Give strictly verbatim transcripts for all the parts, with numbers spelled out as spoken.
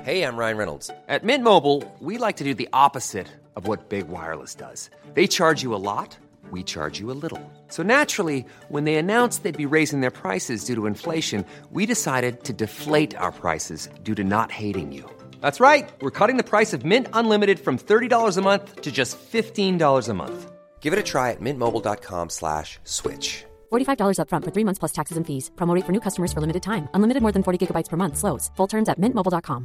Hey, I'm Ryan Reynolds. At Mint Mobile, we like to do the opposite of what Big Wireless does. They charge you a lot, we charge you a little. So naturally, when they announced they'd be raising their prices due to inflation, we decided to deflate our prices due to not hating you. That's right. We're cutting the price of Mint Unlimited from thirty dollars a month to just fifteen dollars a month. Give it a try at mintmobile.com slash switch. forty-five dollars up front for three months plus taxes and fees. Promo rate for new customers for limited time. Unlimited more than forty gigabytes per month. Slows full terms at mint mobile dot com.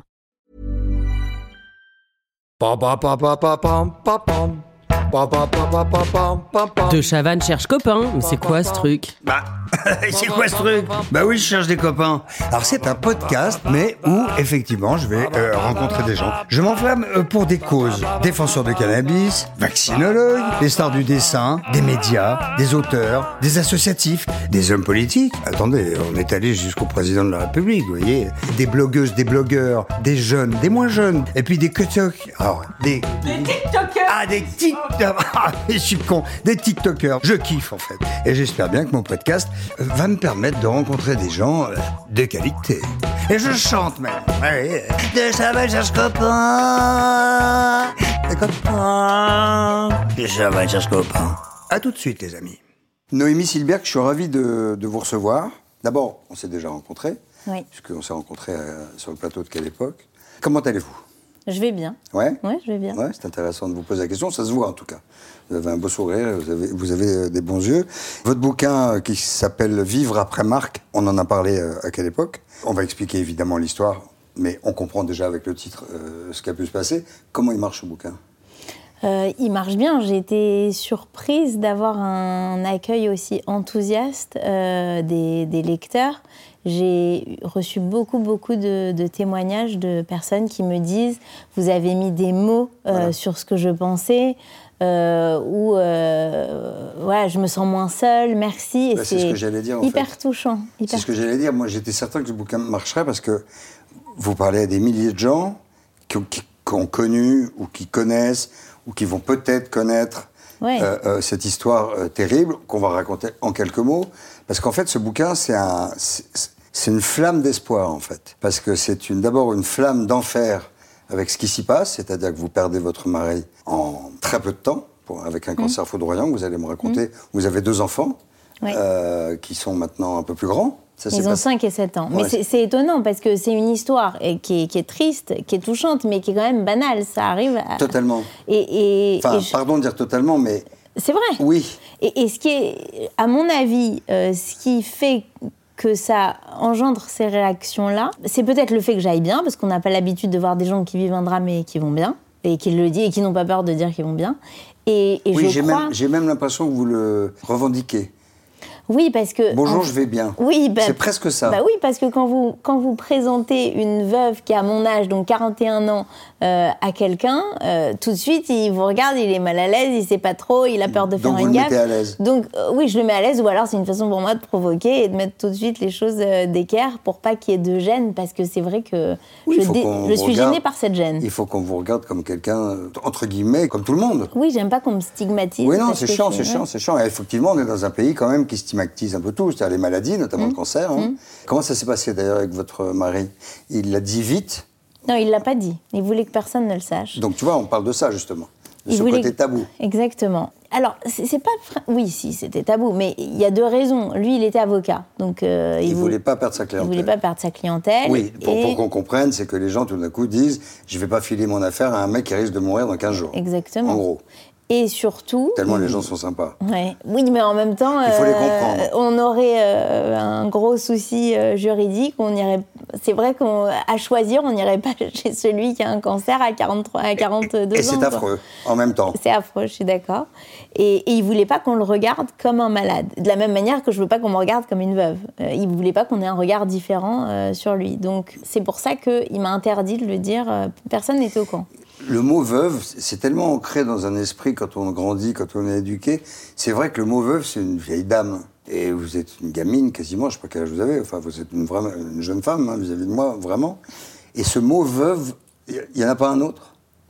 De Chavannes cherche copain, mais c'est quoi ce truc? Bah, c'est quoi ce truc? Bah oui, je cherche des copains. Alors c'est un podcast, mais où effectivement je vais euh, rencontrer des gens. Je m'enflamme euh, pour des causes. Défenseurs de cannabis, vaccinologues, des stars du dessin, des médias, des auteurs, des associatifs, des hommes politiques. Attendez, on est allé jusqu'au président de la République, vous voyez. Des blogueuses, des blogueurs, des jeunes, des moins jeunes, et puis des TikTok. Alors, des... Des TikTokers. Ah, des TikTokers. Ah, je suis con. Des TikTokers. Je kiffe, en fait. Et j'espère bien que mon podcast va me permettre de rencontrer des gens euh, de qualité. Et je chante même. Ouais, de Chavannes cherche copain. Des copains. De Chavannes cherche copain. À tout de suite, les amis. Noémie Silberg, je suis ravi de, de vous recevoir. D'abord, on s'est déjà rencontrés. Oui. Puisqu'on s'est rencontrés euh, sur le plateau de Quelle époque. Comment allez-vous? Je vais bien. Ouais. Ouais, je vais bien. Ouais, c'est intéressant de vous poser la question. Ça se voit en tout cas. Vous avez un beau sourire, vous avez, vous avez des bons yeux. Votre bouquin qui s'appelle Vivre après Marc, on en a parlé à Quelle époque. On va expliquer évidemment l'histoire, mais on comprend déjà avec le titre euh, ce qui a pu se passer. Comment il marche ce bouquin? Euh, il marche bien. J'ai été surprise d'avoir un accueil aussi enthousiaste euh, des, des lecteurs. J'ai reçu beaucoup, beaucoup de, de témoignages de personnes qui me disent « Vous avez mis des mots euh, voilà. sur ce que je pensais euh, » ou euh, « Ouais, je me sens moins seule, merci ». Bah, c'est ce que j'allais dire, en hyper fait. touchant. Hyper c'est ce que j'allais dire. Moi, j'étais certain que ce bouquin marcherait parce que vous parlez à des milliers de gens qui, qui, qui ont connu ou qui connaissent ou qui vont peut-être connaître ouais. euh, euh, cette histoire euh, terrible qu'on va raconter en quelques mots. Parce qu'en fait, ce bouquin, c'est un... C'est, C'est une flamme d'espoir, en fait. Parce que c'est une, d'abord une flamme d'enfer avec ce qui s'y passe, c'est-à-dire que vous perdez votre mari en très peu de temps, pour, avec un mmh. cancer foudroyant, que vous allez me raconter. Mmh. Vous avez deux enfants, oui. euh, qui sont maintenant un peu plus grands. Ça, Ils ont passé... cinq et sept ans. Ouais, mais c'est, c'est étonnant, parce que c'est une histoire qui est, qui est triste, qui est touchante, mais qui est quand même banale. Ça arrive à... Totalement. Et, et, enfin, et je... pardon de dire totalement, mais... C'est vrai. Oui. Et, et ce qui est, à mon avis, euh, ce qui fait... que ça engendre ces réactions-là, c'est peut-être le fait que j'aille bien, parce qu'on n'a pas l'habitude de voir des gens qui vivent un drame et qui vont bien, et qui le disent, et qui n'ont pas peur de dire qu'ils vont bien. Et, et oui, je j'ai, crois... même, j'ai même l'impression que vous le revendiquez. Oui, parce que... Bonjour, en... je vais bien. Oui, bah, c'est presque ça. Bah oui, parce que quand vous, quand vous présentez une veuve qui a mon âge, donc quarante et un ans, euh, à quelqu'un, euh, tout de suite, il vous regarde, il est mal à l'aise, il sait pas trop, il a peur de faire donc une vous gaffe. Donc vous le mettez à l'aise. Donc euh, oui, je le mets à l'aise, ou alors c'est une façon pour moi de provoquer et de mettre tout de suite les choses euh, d'équerre pour pas qu'il y ait de gêne, parce que c'est vrai que oui, je, dé... je suis regarde, gênée par cette gêne. Il faut qu'on vous regarde comme quelqu'un, entre guillemets, comme tout le monde. Oui, j'aime pas qu'on me stigmatise. Oui, non, c'est chiant, je... c'est chiant, c'est chiant. Et effectivement, on est dans un pays quand même qui stigmatise un peu tout, c'est-à-dire les maladies, notamment mmh. le cancer. Hein. Mmh. Comment ça s'est passé d'ailleurs avec votre mari? Il l'a dit vite? Non, il l'a pas dit. Il voulait que personne ne le sache. Donc tu vois, on parle de ça justement, de il ce voulait... côté tabou. Exactement. Alors, c'est, c'est pas... Oui, si, c'était tabou, mais il y a deux raisons. Lui, il était avocat, donc... Euh, il il voulait, voulait pas perdre sa clientèle. Il voulait pas perdre sa clientèle. Oui, pour, et... pour qu'on comprenne, c'est que les gens, tout d'un coup, disent « Je vais pas filer mon affaire à un mec qui risque de mourir dans quinze jours. » Exactement. En gros. Et surtout... Tellement les gens sont sympas. Ouais. Oui, mais en même temps... Il faut euh, les comprendre. On aurait euh, un gros souci euh, juridique. On irait... C'est vrai qu'à choisir, on n'irait pas chez celui qui a un cancer à, quarante-trois, à quarante-deux ans. Et c'est quoi. affreux, en même temps. C'est affreux, je suis d'accord. Et, et il ne voulait pas qu'on le regarde comme un malade. De la même manière que je ne veux pas qu'on me regarde comme une veuve. Euh, il ne voulait pas qu'on ait un regard différent euh, sur lui. Donc c'est pour ça qu'il m'a interdit de le dire. Euh, personne n'était au courant. Le mot veuve, c'est tellement ancré dans un esprit quand on grandit, quand on est éduqué. C'est vrai que le mot veuve, c'est une vieille dame. Et vous êtes une gamine, quasiment, je ne sais pas quel âge vous avez. Enfin, vous êtes une, vraie, une jeune femme, hein, vis-à-vis de moi, vraiment. Et ce mot veuve, il n'y en a pas un autre?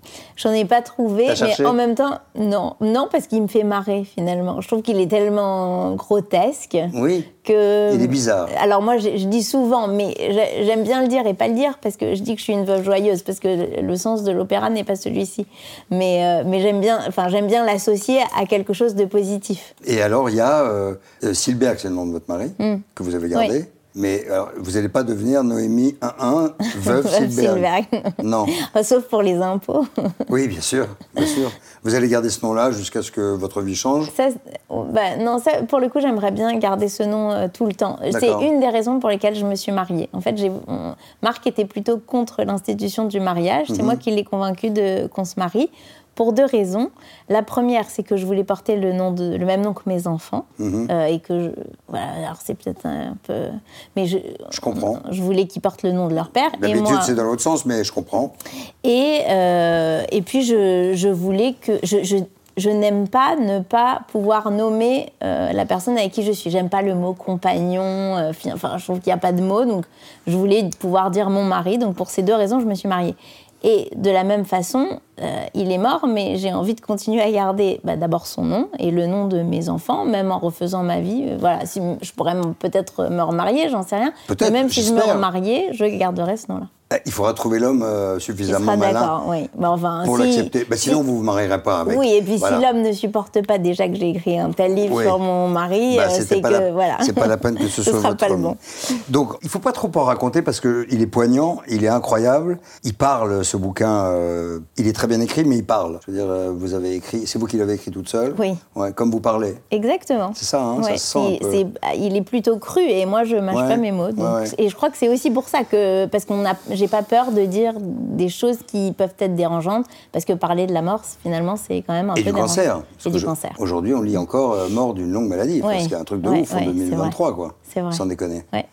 J'en ai pas trouvé, mais en même temps, non. Non, parce qu'il me fait marrer, finalement. Je trouve qu'il est tellement grotesque. Oui, que... il est bizarre. Alors moi, je, je dis souvent, mais j'aime bien le dire et pas le dire, parce que je dis que je suis une veuve joyeuse, parce que le sens de l'opéra n'est pas celui-ci. Mais, euh, mais j'aime bien, enfin, j'aime bien l'associer à quelque chose de positif. Et alors, il y a euh, Silberg, c'est le nom de votre mari, mm. que vous avez gardé. Oui. Mais alors, vous n'allez pas devenir Noémie un un, veuve Silberg. Silberg. Non. Sauf pour les impôts. Oui, bien sûr, bien sûr. Vous allez garder ce nom-là jusqu'à ce que votre vie change. Ça, bah, non, ça, pour le coup, j'aimerais bien garder ce nom euh, tout le temps. D'accord. C'est une des raisons pour lesquelles je me suis mariée. En fait, j'ai, on, Marc était plutôt contre l'institution du mariage. C'est mm-hmm. moi qui l'ai convaincu de, qu'on se marie. Pour deux raisons. La première, c'est que je voulais porter le, nom de, le même nom que mes enfants. Mmh. Euh, et que, je, voilà, alors c'est peut-être un peu... Mais je, je comprends. Je voulais qu'ils portent le nom de leur père. D'habitude, et moi, c'est dans l'autre sens, mais je comprends. Et, euh, et puis, je, je voulais que... Je, je, je n'aime pas ne pas pouvoir nommer euh, la personne avec qui je suis. J'aime pas le mot compagnon. Euh, enfin, je trouve qu'il n'y a pas de mot. Donc, je voulais pouvoir dire mon mari. Donc, pour ces deux raisons, je me suis mariée. Et de la même façon, euh, il est mort, mais j'ai envie de continuer à garder bah, d'abord son nom et le nom de mes enfants, même en refaisant ma vie. Euh, voilà, si je pourrais m- peut-être me remarier, j'en sais rien. Peut-être, mais même si j'espère. je me remariais, je garderais ce nom-là. Il faudra trouver l'homme euh, suffisamment il sera malin d'accord, oui. bah, enfin, pour si, l'accepter. Bah, sinon, si, vous ne vous marierez pas avec. Oui, et puis voilà. si l'homme ne supporte pas déjà que j'ai écrit un tel livre oui. sur mon mari, bah, c'est que la, voilà. c'est pas la peine que ce, ce soit sera votre pas homme. Le bon. Donc, il ne faut pas trop en raconter parce qu'il est poignant, il est incroyable. Il parle, ce bouquin, euh, il est très bien écrit, mais il parle. Je veux dire, euh, vous avez écrit, c'est vous qui l'avez écrit toute seule. Oui. Ouais, comme vous parlez. Exactement. C'est ça, hein, ouais, ça se sent c'est, un peu. C'est, il est plutôt cru et moi, je ne mâche ouais. pas mes mots. Donc, ouais, ouais. Et je crois que c'est aussi pour ça que, parce qu'on a, j'ai pas peur de dire des choses qui peuvent être dérangeantes, parce que parler de la mort, finalement, c'est quand même un et peu du cancer. Et du je, cancer. Aujourd'hui, on lit encore euh, mort d'une longue maladie. Ouais. C'est un truc de ouais, ouf en ouais, deux mille vingt-trois, quoi. C'est vrai. Sans déconner. Ouais.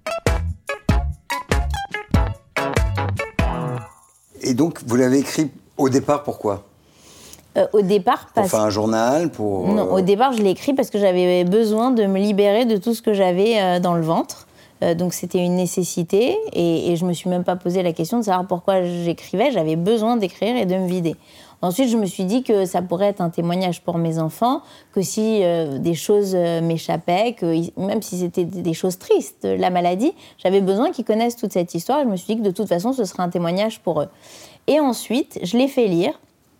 Et donc, vous l'avez écrit au départ, pourquoi ? Euh, au départ, parce... Pour faire un journal, pour... Non, euh... au départ, je l'ai écrit parce que j'avais besoin de me libérer de tout ce que j'avais euh, dans le ventre. Euh, donc, c'était une nécessité. Et, et je ne me suis même pas posé la question de savoir pourquoi j'écrivais. J'avais besoin d'écrire et de me vider. Ensuite, je me suis dit que ça pourrait être un témoignage pour mes enfants, que si euh, des choses euh, m'échappaient, que même si c'était des choses tristes, la maladie, j'avais besoin qu'ils connaissent toute cette histoire. Je me suis dit que de toute façon, ce serait un témoignage pour eux. Et ensuite, je l'ai fait lire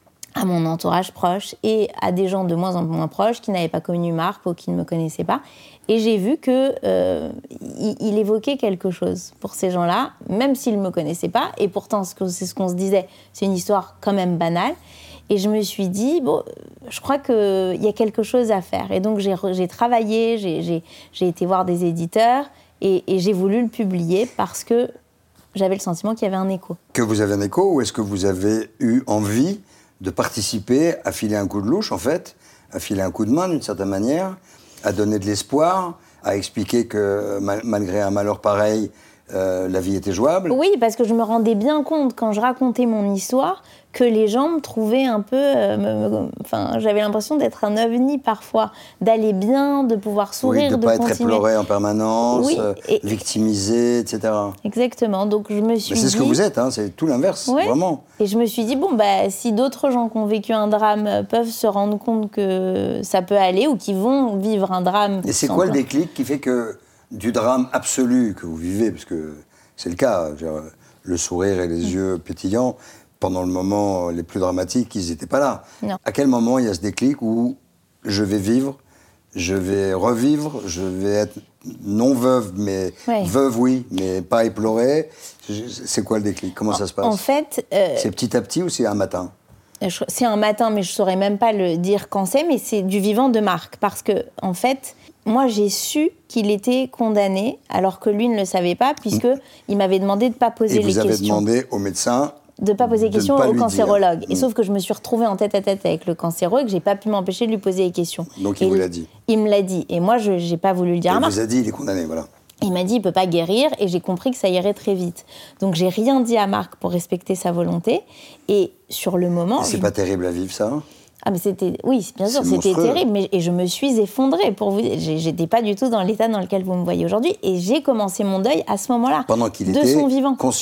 à mon entourage proche et à des gens de moins en moins proches qui n'avaient pas connu Marc ou qui ne me connaissaient pas. Et j'ai vu qu'il euh, il évoquait quelque chose pour ces gens-là, même s'ils ne me connaissaient pas. Et pourtant, c'est ce qu'on se disait, c'est une histoire quand même banale. Et je me suis dit, bon, je crois qu'il y a quelque chose à faire. Et donc, j'ai, j'ai travaillé, j'ai, j'ai, j'ai été voir des éditeurs et, et j'ai voulu le publier parce que j'avais le sentiment qu'il y avait un écho. Que vous avez un écho ou est-ce que vous avez eu envie de participer à filer un coup de louche, en fait, à filer un coup de main, d'une certaine manière, à donner de l'espoir, à expliquer que mal, malgré un malheur pareil, euh, la vie était jouable. Oui, parce que je me rendais bien compte, quand je racontais mon histoire, que les gens me trouvaient un peu... Euh, me, me, enfin, j'avais l'impression d'être un ovni parfois, d'aller bien, de pouvoir sourire, oui, de de pas continuer. être éploré en permanence, oui, et, victimisé, et cetera. Exactement, donc je me suis Mais c'est dit... ce que vous êtes, hein, c'est tout l'inverse, ouais. vraiment. Et je me suis dit, bon, bah, si d'autres gens qui ont vécu un drame peuvent se rendre compte que ça peut aller, ou qui vont vivre un drame... Et c'est quoi le déclic qui fait que, du drame absolu que vous vivez, parce que c'est le cas, genre, le sourire et les mmh. yeux pétillants, pendant le moment les plus dramatiques, ils n'étaient pas là. Non. À quel moment il y a ce déclic où je vais vivre, je vais revivre, je vais être non veuve, mais ouais. veuve oui, mais pas éplorée. C'est quoi le déclic ? Comment en, ça se passe ? En fait... Euh, c'est petit à petit ou c'est un matin ? C'est un matin, mais je ne saurais même pas le dire quand c'est, mais c'est du vivant de Marc. Parce que, en fait, moi, j'ai su qu'il était condamné, alors que lui ne le savait pas, puisqu'il m'avait demandé de ne pas poser Et les questions. Et vous avez demandé au médecin de ne pas poser les questions au cancérologue. Dire. Et sauf que je me suis retrouvée en tête-à-tête avec le cancérologue, je n'ai pas pu m'empêcher de lui poser les questions. Donc il et vous l'a dit ? Il me l'a dit. Et moi, je n'ai pas voulu le dire et à Marc. Il vous a dit, il est condamné, voilà. Il m'a dit, il ne peut pas guérir, et j'ai compris que ça irait très vite. Donc, j'ai rien dit à Marc pour respecter sa volonté. Et sur le moment... Et c'est je... pas terrible à vivre, ça ? Ah, mais c'était... Oui, bien sûr, c'est c'était monstrueux. terrible. Mais... Et je me suis effondrée, pour vous... J'étais pas du tout dans l'état dans lequel vous me voyez aujourd'hui. Et j'ai commencé mon deuil à ce moment-là. Pendant qu'il de était son vivant. conscient.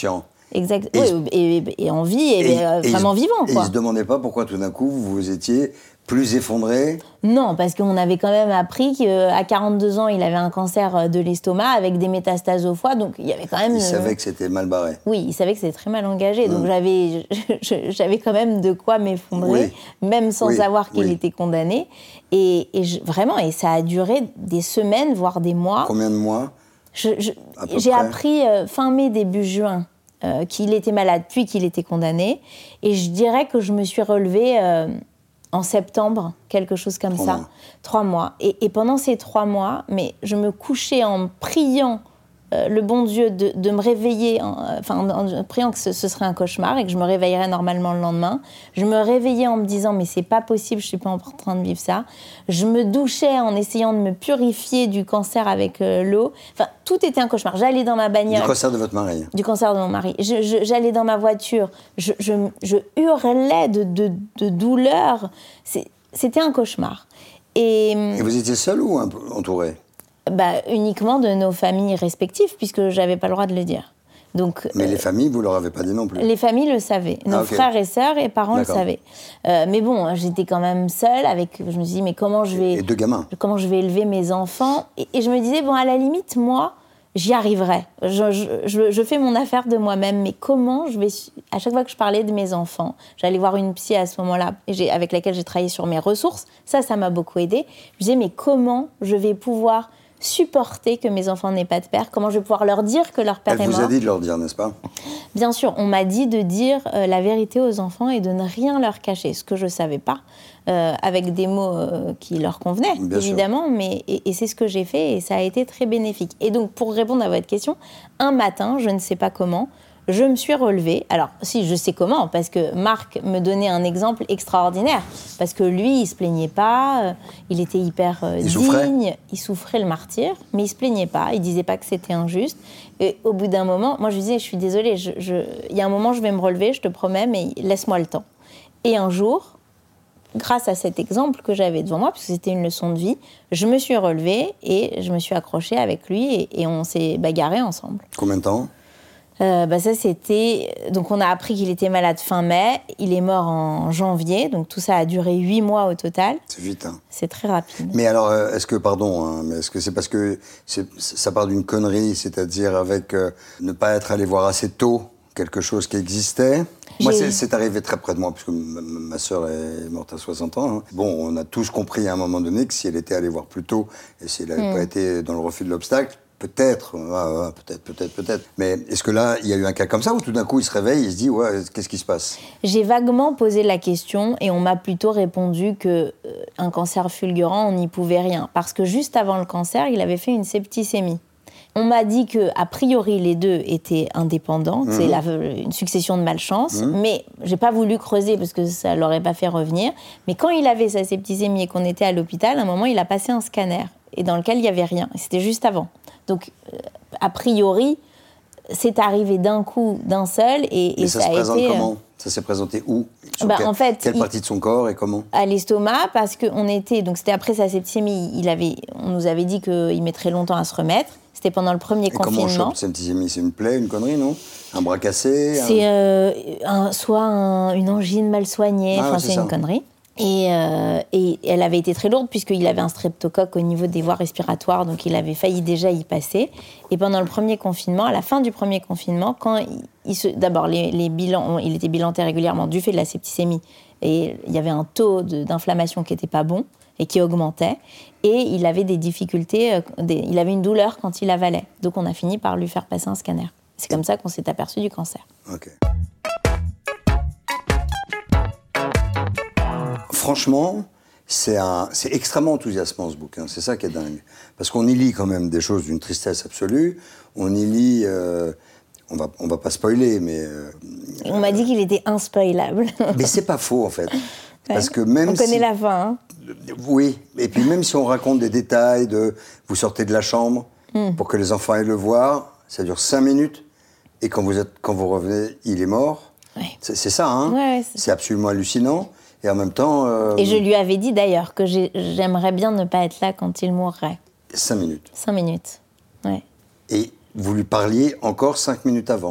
Exact. Et, oui, et, et en vie, et, et euh, vraiment et, vivant. Quoi. Et il ne se demandait pas pourquoi tout d'un coup vous étiez plus effondré? Non, parce qu'on avait quand même appris qu'à quarante-deux ans, il avait un cancer de l'estomac avec des métastases au foie, donc il y avait quand même... Il euh... savait que c'était mal barré. Oui, il savait que c'était très mal engagé, mmh. donc j'avais, j'avais quand même de quoi m'effondrer, oui. même sans oui. savoir qu'il oui. était condamné. Et, et je, vraiment, et ça a duré des semaines, voire des mois. Combien de mois? je, je, J'ai près. appris euh, fin mai, début juin, euh, qu'il était malade, puis qu'il était condamné. Et je dirais que je me suis relevée... Euh, en septembre, quelque chose comme trois ça. Mois. Trois mois. Et, et pendant ces trois mois, mais je me couchais en priant euh, le bon Dieu de, de me réveiller, en, enfin en, en priant que ce, ce serait un cauchemar et que je me réveillerais normalement le lendemain. Je me réveillais en me disant mais c'est pas possible, je suis pas en train de vivre ça. Je me douchais en essayant de me purifier du cancer avec euh, l'eau. Enfin, tout était un cauchemar. J'allais dans ma bagnole. Du cancer de votre mari. Du cancer de mon mari. Je, je, j'allais dans ma voiture. Je, je, je hurlais de, de, de douleur. C'est, c'était un cauchemar. Et, et vous étiez seule ou entourée? Bah, uniquement de nos familles respectives, puisque je n'avais pas le droit de le dire. Donc, mais euh, les familles, vous ne leur avez pas dit non plus? Les familles le savaient. Nos ah, okay. frères et sœurs et parents D'accord. le savaient. Euh, mais bon, j'étais quand même seule. Avec, je me suis dit, mais comment je vais... Et deux gamins. Comment je vais élever mes enfants? Et, et je me disais, bon, à la limite, moi, j'y arriverai. Je, je, je, je fais mon affaire de moi-même. Mais comment je vais... À chaque fois que je parlais de mes enfants, j'allais voir une psy à ce moment-là, et j'ai, avec laquelle j'ai travaillé sur mes ressources. Ça, ça m'a beaucoup aidée. Je me disais, mais comment je vais pouvoir... supporter que mes enfants n'aient pas de père, comment je vais pouvoir leur dire que leur père Elle est mort. Elle vous a dit de leur dire, n'est-ce pas? Bien sûr, on m'a dit de dire euh, la vérité aux enfants et de ne rien leur cacher, ce que je ne savais pas, euh, avec des mots euh, qui leur convenaient, Bien évidemment, sûr. mais et, et c'est ce que j'ai fait et ça a été très bénéfique. Et donc, pour répondre à votre question, un matin, je ne sais pas comment, je me suis relevée. Alors, si, je sais comment, parce que Marc me donnait un exemple extraordinaire. Parce que lui, il ne se plaignait pas, euh, il était hyper euh, il digne, souffrait. il souffrait le martyr, mais il ne se plaignait pas, il ne disait pas que c'était injuste. Et au bout d'un moment, moi, je lui disais, je suis désolée, je, je, il y a un moment, je vais me relever, je te promets, mais laisse-moi le temps. Et un jour, grâce à cet exemple que j'avais devant moi, parce que c'était une leçon de vie, je me suis relevée et je me suis accrochée avec lui et, et on s'est bagarrés ensemble. Combien de temps ? Euh, bah ça c'était donc on a appris qu'il était malade fin mai, il est mort en janvier, donc tout ça a duré huit mois au total. C'est vite, hein. C'est très rapide. Mais alors, est-ce que pardon, hein, mais est-ce que c'est parce que c'est, ça part d'une connerie, c'est-à-dire avec euh, ne pas être allé voir assez tôt quelque chose qui existait? J'ai... Moi, c'est, c'est arrivé très près de moi, puisque ma, ma sœur est morte à soixante ans. Hein. Bon, on a tous compris à un moment donné que si elle était allée voir plus tôt et si elle n'avait mmh. pas été dans le refus de l'obstacle. Peut-être, ouais, ouais, peut-être, peut-être, peut-être. Mais est-ce que là, il y a eu un cas comme ça où tout d'un coup, il se réveille, il se dit, ouais, qu'est-ce qui se passe ? J'ai vaguement posé la question et on m'a plutôt répondu qu'un euh, cancer fulgurant, on n'y pouvait rien. Parce que juste avant le cancer, il avait fait une septicémie. On m'a dit qu'a priori, les deux étaient indépendants, mmh. c'est la, une succession de malchance, mmh. mais je n'ai pas voulu creuser parce que ça ne l'aurait pas fait revenir. Mais quand il avait sa septicémie et qu'on était à l'hôpital, à un moment, il a passé un scanner et dans lequel il n'y avait rien. Et c'était juste avant. Donc, euh, a priori, c'est arrivé d'un coup, d'un seul, et, et ça, ça se a présente été... comment ? Ça s'est présenté où ? Sur bah, quel, en fait, quelle il, partie de son corps et comment ? À l'estomac, parce qu'on était... Donc, c'était après sa septicémie, il avait, on nous avait dit qu'il mettrait longtemps à se remettre. C'était pendant le premier et confinement. Comment on chope septicémie ? C'est une plaie, une connerie, non ? Un bras cassé ? C'est un... euh, un, soit un, une angine mal soignée, enfin, ah, ouais, c'est, c'est une connerie. Et, euh, et elle avait été très lourde puisqu'il avait un streptocoque au niveau des voies respiratoires, donc il avait failli déjà y passer. Et pendant le premier confinement, à la fin du premier confinement, quand il, il se, d'abord les, les bilans, il était bilanté régulièrement du fait de la septicémie, et il y avait un taux de, d'inflammation qui n'était pas bon et qui augmentait, et il avait des difficultés, des, il avait une douleur quand il avalait. Donc on a fini par lui faire passer un scanner. C'est comme ça qu'on s'est aperçu du cancer. Ok. Franchement, c'est, un, c'est extrêmement enthousiasmant ce bouquin, c'est ça qui est dingue. Parce qu'on y lit quand même des choses d'une tristesse absolue, on y lit, euh, on va, on va pas spoiler, mais... Euh, on m'a dit qu'il était inspoilable. Mais c'est pas faux en fait. Parce que même on connaît si, la fin. Hein. Oui, et puis même si on raconte des détails de vous sortez de la chambre mm. pour que les enfants aillent le voir, ça dure cinq minutes, et quand vous, êtes, quand vous revenez, il est mort. Ouais. C'est, c'est ça, hein ouais, ouais, c'est... c'est absolument hallucinant. Et en même temps... Euh... Et je lui avais dit d'ailleurs que j'ai, j'aimerais bien ne pas être là quand il mourrait. Cinq minutes. Cinq minutes, ouais. Et vous lui parliez encore cinq minutes avant.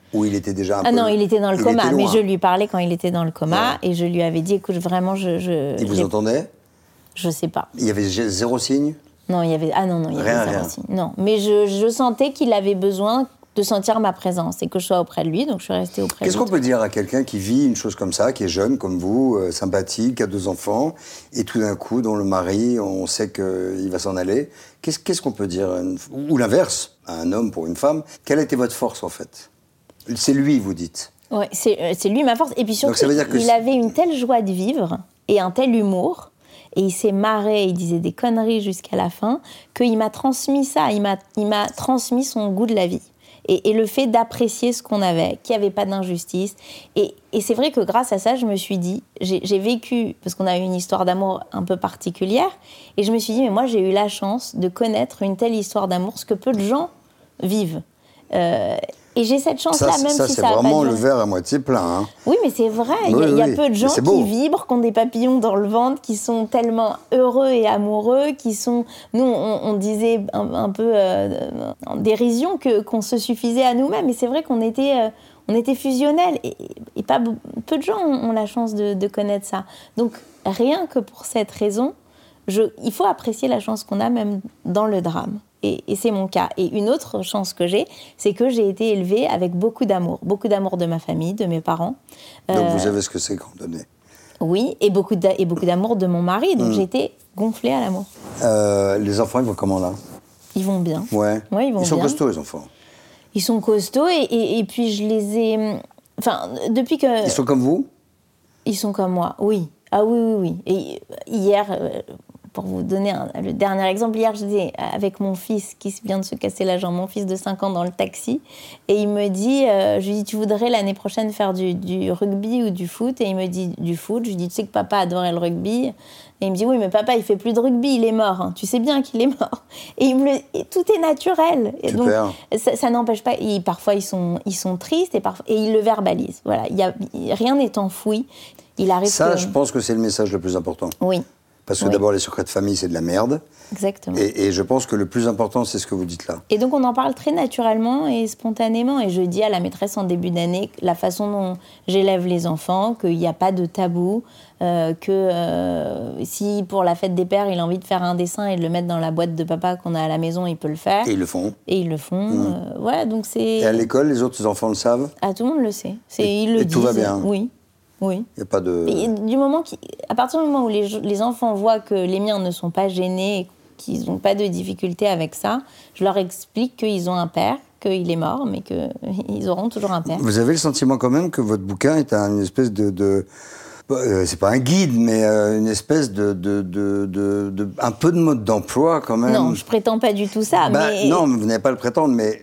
Ou il était déjà un ah peu... non, il était dans le il coma, mais je lui parlais quand il était dans le coma, ouais. et je lui avais dit, écoute, vraiment, je... je il vous entendait? Je sais pas. Il y avait zéro signe? Non, il y avait... Ah non, non, il y rien, avait zéro rien. signe. Non, mais je, je sentais qu'il avait besoin de sentir ma présence et que je sois auprès de lui, donc je suis restée auprès Qu'est-ce de lui. qu'on peut dire à quelqu'un qui vit une chose comme ça, qui est jeune comme vous, euh, sympathique, qui a deux enfants, et tout d'un coup, dont le mari, on sait qu'il va s'en aller? Qu'est-ce, qu'est-ce qu'on peut dire? Ou l'inverse, à un homme pour une femme. Quelle était votre force, en fait? C'est lui, vous dites? Oui, c'est, c'est lui ma force. Et puis surtout, Donc, ça veut dire que il c'est... avait une telle joie de vivre et un tel humour, et il s'est marré, il disait des conneries jusqu'à la fin, qu'il m'a transmis ça, il m'a, il m'a transmis son goût de la vie. Et, et le fait d'apprécier ce qu'on avait, qu'il n'y avait pas d'injustice. Et, et c'est vrai que grâce à ça, je me suis dit, j'ai, j'ai vécu, parce qu'on a eu une histoire d'amour un peu particulière, et je me suis dit, mais moi j'ai eu la chance de connaître une telle histoire d'amour, ce que peu de gens vivent. Euh, et j'ai cette chance-là, ça, même ça, si c'est ça a pas vraiment duré. le verre à moitié plein. Hein. Oui, mais c'est vrai. Il oui, y a, il y a oui. peu de gens C'est beau. qui vibrent, qui ont des papillons dans le ventre, qui sont tellement heureux et amoureux, qui sont... Nous, on, on disait un, un peu euh, en dérision que, qu'on se suffisait à nous-mêmes. Et c'est vrai qu'on était, euh, on était fusionnels. Et, et pas, peu de gens ont, ont la chance de, de connaître ça. Donc, rien que pour cette raison, je, il faut apprécier la chance qu'on a même dans le drame. Et, et c'est mon cas. Et une autre chance que j'ai, c'est que j'ai été élevée avec beaucoup d'amour. Beaucoup d'amour de ma famille, de mes parents. Donc Euh, vous savez ce que c'est qu'on donnait. Oui, et beaucoup, d'a- et beaucoup d'amour de mon mari. Donc Mm. j'ai été gonflée à l'amour. Euh, les enfants, ils vont comment là? Ils vont bien. Ouais. Ouais, ils vont Ils sont bien. costauds, les enfants. Ils sont costauds et, et, et puis je les ai... Enfin, depuis que... Ils sont comme vous? Ils sont comme moi, oui. Ah oui, oui, oui. Et hier, euh, pour vous donner un- le dernier exemple, hier, j'étais avec mon fils qui vient de se casser la jambe, mon fils de cinq ans dans le taxi, et il me dit, euh, je lui dis, tu voudrais l'année prochaine faire du, du rugby ou du foot? Et il me dit, du foot. Je lui dis, tu sais que papa adorait le rugby? Et il me dit, oui, mais papa, il fait plus de rugby, il est mort. Hein. Tu sais bien qu'il est mort. Et, il me le... et tout est naturel. Et donc, Super. ça, ça n'empêche pas. Et parfois, ils sont, ils sont tristes et, parfois... et ils le verbalisent. Voilà. Il y a... Rien n'est enfoui. Il arrive Ça, que... je pense que c'est le message le plus important. Oui. Parce que Oui. d'abord, les secrets de famille, c'est de la merde. Exactement. Et, et je pense que le plus important, c'est ce que vous dites là. Et donc, on en parle très naturellement et spontanément. Et je dis à la maîtresse en début d'année la façon dont j'élève les enfants, qu'il n'y a pas de tabou, euh, que euh, si pour la fête des pères, il a envie de faire un dessin et de le mettre dans la boîte de papa qu'on a à la maison, il peut le faire. Et ils le font. Et ils le font. Mmh. Euh, voilà, donc c'est... Et à l'école, les autres enfants le savent? Ah, tout le monde le sait. C'est, Et- ils le et disent. tout va bien? Oui. Oui. Il n'y a pas de... Et du moment qui, à partir du moment où les, les enfants voient que les miens ne sont pas gênés, qu'ils n'ont pas de difficulté avec ça, je leur explique qu'ils ont un père, qu'il est mort, mais qu'ils auront toujours un père. Vous avez le sentiment quand même que votre bouquin est un- une espèce de... de euh, c'est pas un guide, mais euh, une espèce de, de, de, de, de... un peu de mode d'emploi quand même. Non, je prétends pas du tout ça, Bah, mais... Non, vous n'allez pas le prétendre, mais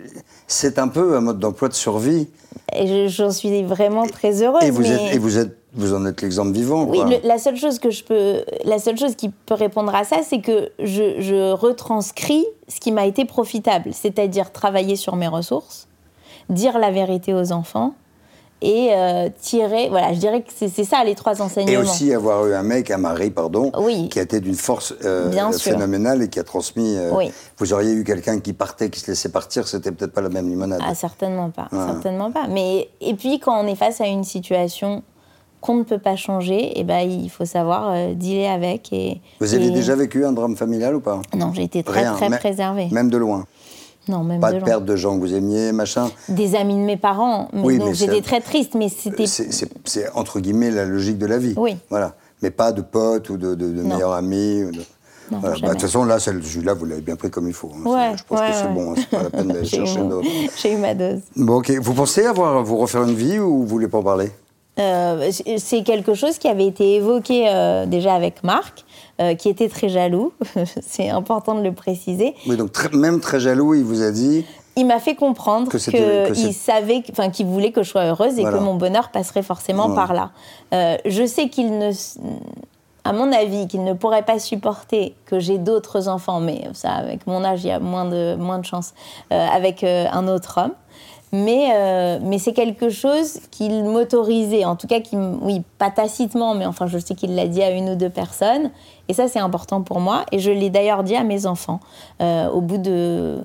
c'est un peu un mode d'emploi de survie. Et je- j'en suis vraiment très heureuse. Et vous, mais... êtes, et vous, êtes, vous en êtes l'exemple vivant, Oui, quoi. le- la seule chose que je peux, la seule chose qui peut répondre à ça, c'est que je, je retranscris ce qui m'a été profitable, c'est-à-dire travailler sur mes ressources, dire la vérité aux enfants et euh, tirer. Voilà, je dirais que c'est, c'est ça les trois enseignements. Et aussi avoir eu un mec, un mari, pardon, Oui. qui a été d'une force euh, Bien sûr. phénoménale et qui a transmis. euh, Oui. Vous auriez eu quelqu'un qui partait, qui se laissait partir, c'était peut-être pas la même limonade. Ah, certainement pas, Ouais. certainement pas. Mais et puis quand on est face à une situation qu'on ne peut pas changer, et ben il faut savoir euh, dealer avec. Et Vous aviez et- déjà vécu un drame familial ou pas? Non, j'ai été très Rien, très même- préservée. Même de loin. Non, même Pas de de loin. perte de gens que vous aimiez, machin. Des amis de mes parents, mais Oui, donc mais j'étais c'est- très triste, mais c'était... C'est, c'est- c'est, entre guillemets la logique de la vie. Oui. Voilà. Mais pas de potes ou de, de, de Non. meilleurs amis. ou de- Non, Voilà. Bah, jamais. de toute façon, là, celui-là, vous l'avez bien pris comme il faut. hein. Ouais, C'est- je pense ouais, que c'est ouais. bon, hein. C'est pas la peine d'aller J'ai eu chercher mon- d'autres. J'ai eu ma dose. Bon, ok. Vous pensez avoir, vous refaire une vie ou vous voulez pas en parler? Euh, c'est quelque chose qui avait été évoqué euh, déjà avec Marc, euh, qui était très jaloux. C'est important de le préciser. Oui, donc très- même très jaloux, il vous a dit. Il m'a fait comprendre Que c'était- que qu'il c'est- savait, enfin, qu'il voulait que je sois heureuse et Voilà. que mon bonheur passerait forcément Ouais. par là. Euh, je sais qu'il ne, à mon avis, qu'il ne pourrait pas supporter que j'ai d'autres enfants, mais ça, avec mon âge, il y a moins de, moins de chance, euh, avec euh, un autre homme. Mais, euh, mais c'est quelque chose qu'il m'autorisait, en tout cas, qui, m- oui, pas tacitement, mais enfin, je sais qu'il l'a dit à une ou deux personnes. Et ça, c'est important pour moi. Et je l'ai d'ailleurs dit à mes enfants. Euh, au bout de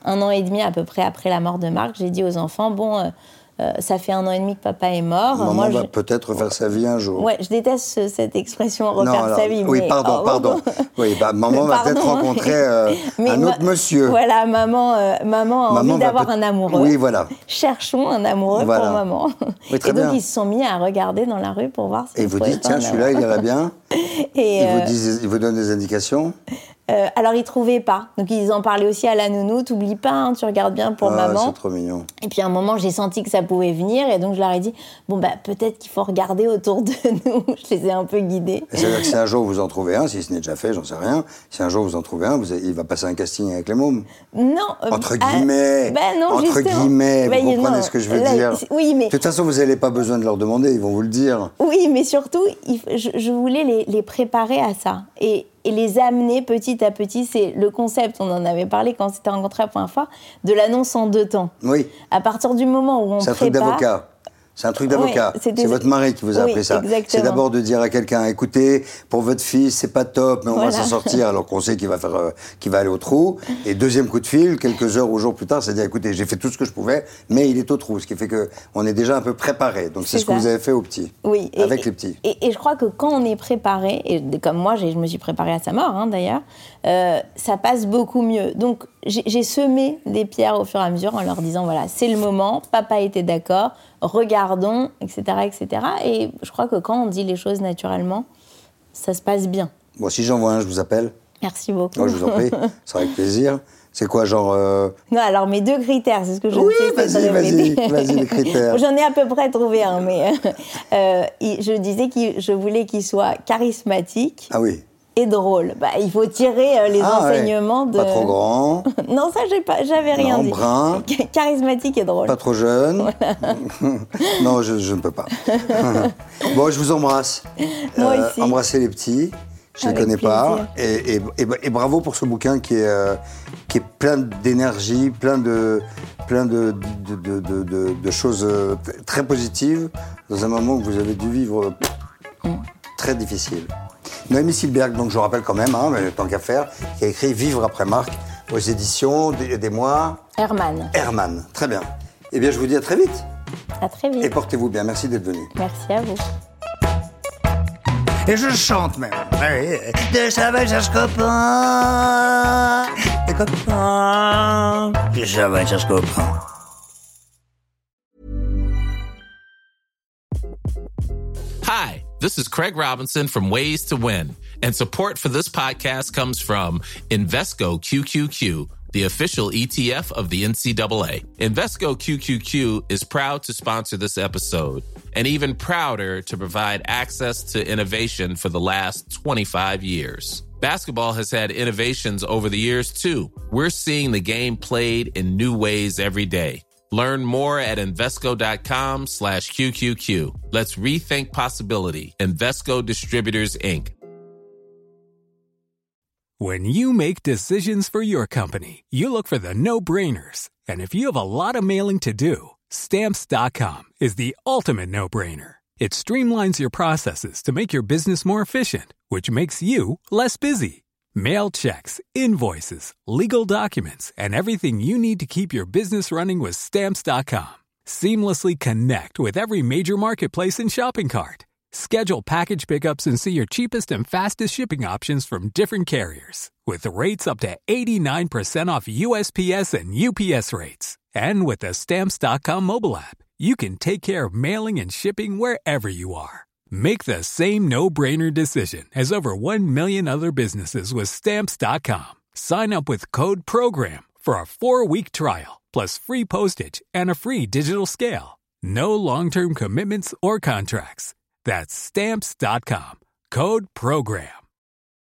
un an et demi à peu près après la mort de Marc, j'ai dit aux enfants, bon, euh, euh, ça fait un an et demi que papa est mort. Maman Moi, va je... peut-être refaire sa vie un jour. Ouais, je déteste ce, cette expression, refaire non, alors, sa vie. Oui, mais... pardon, oh, pardon. Oui, bah, maman va pardon, peut-être rencontrer euh, un autre ma... monsieur. Voilà, maman, euh, maman a maman envie d'avoir peut... un amoureux. Oui, voilà. Cherchons un amoureux voilà. pour maman. Oui, très et donc, bien. ils se sont mis à regarder dans la rue pour voir si Et vous dites, tiens, celui-là, il irait bien. Et ils, euh... vous disent, ils vous donnent des indications. Euh, alors, ils ne trouvaient pas. Donc, ils en parlaient aussi à la nounou. T'oublies pas, hein, tu regardes bien pour ah, maman. C'est trop mignon. Et puis, à un moment, j'ai senti que ça pouvait venir. Et donc, je leur ai dit, bon, bah, peut-être qu'il faut regarder autour de nous. Je les ai un peu guidés. Et c'est-à-dire que si un jour vous en trouvez un, si ce n'est déjà fait, j'en sais rien, si un jour vous en trouvez un, vous avez, il va passer un casting avec les mômes. Non. Euh, entre guillemets. Ah, ben non, entre justement. guillemets. Ben, vous comprenez non, ce que je veux là, dire. Oui, mais... De toute façon, vous n'avez pas besoin de leur demander, ils vont vous le dire. Oui, mais surtout, il, je, je voulais les, les préparer à ça. Et... et les amener petit à petit. C'est le concept, on en avait parlé quand on s'était rencontrés la première fois, de l'annonce en deux temps. Oui. À partir du moment où on c'est prépare... C'est un truc d'avocat. C'est un truc d'avocat. Oui, c'est votre mari qui vous a oui, appris ça. Exactement. C'est d'abord de dire à quelqu'un, écoutez, pour votre fils, c'est pas top, mais on voilà. va s'en sortir, alors qu'on sait qu'il va faire, euh, qu'il va aller au trou. Et deuxième coup de fil, quelques heures ou jours plus tard, c'est de dire, écoutez, j'ai fait tout ce que je pouvais, mais il est au trou, ce qui fait que on est déjà un peu préparé. Donc c'est, c'est ce ça. que vous avez fait aux petits. Oui. Avec et, les petits. Et, et je crois que quand on est préparé, et comme moi, j'ai, je me suis préparée à sa mort, hein, d'ailleurs, euh, ça passe beaucoup mieux. Donc j'ai, j'ai semé des pierres au fur et à mesure en leur disant, voilà, c'est le moment, papa était d'accord, regardons, et cetera, et cetera. Et je crois que quand on dit les choses naturellement, ça se passe bien. Bon, si j'en vois un, je vous appelle. Merci beaucoup. Oh, je vous en prie, c'est avec plaisir. C'est quoi, genre... Euh... Non, alors mes deux critères, c'est ce que je oui, sais. Vas-y, vas-y, vas-y, les critères. J'en ai à peu près trouvé un, mais euh, je disais que je voulais qu'il soit charismatique. Ah oui. Et drôle. Bah, il faut tirer euh, les ah, enseignements ouais. de... Pas trop grand. Non, ça, j'ai pas, j'avais rien non, dit. brun. Charismatique et drôle. Pas trop jeune. Voilà. Non, je, je ne peux pas. Bon, je vous embrasse. Moi euh, aussi. Embrassez les petits. Je ne les connais plaisir. pas. Et, et, et, et bravo pour ce bouquin qui est, euh, qui est plein d'énergie, plein de, plein de, de, de, de, de, de choses très positives dans un moment où vous avez dû vivre mm. très difficile. Noémie Silberg, donc je rappelle quand même, hein, mais tant qu'à faire, qui a écrit Vivre après Marc aux éditions des, des mois... Hermann. Hermann, très bien. Eh bien, je vous dis à très vite. À très vite. Et portez-vous bien, merci d'être venu. Merci à vous. Et je chante même. De ça va, cherche copain. Des copains. De ça va, cherche copain. Hi, this is Craig Robinson from Ways to Win, and support for this podcast comes from Invesco Q Q Q, the official E T F of the N C double A. Invesco Q Q Q is proud to sponsor this episode, and even prouder to provide access to innovation for the last twenty-five years. Basketball has had innovations over the years, too. We're seeing the game played in new ways every day. Learn more at Invesco.com slash QQQ. Let's rethink possibility. Invesco Distributors, Incorporated. When you make decisions for your company, you look for the no-brainers. And if you have a lot of mailing to do, Stamps dot com is the ultimate no-brainer. It streamlines your processes to make your business more efficient, which makes you less busy. Mail checks, invoices, legal documents, and everything you need to keep your business running with Stamps dot com. Seamlessly connect with every major marketplace and shopping cart. Schedule package pickups and see your cheapest and fastest shipping options from different carriers. With rates up to eighty-nine percent off U S P S and U P S rates. And with the Stamps dot com mobile app, you can take care of mailing and shipping wherever you are. Make the same no-brainer decision as over one million other businesses with Stamps dot com. Sign up with code PROGRAM for a four-week trial, plus free postage and a free digital scale. No long-term commitments or contracts. That's Stamps dot com. Code PROGRAM.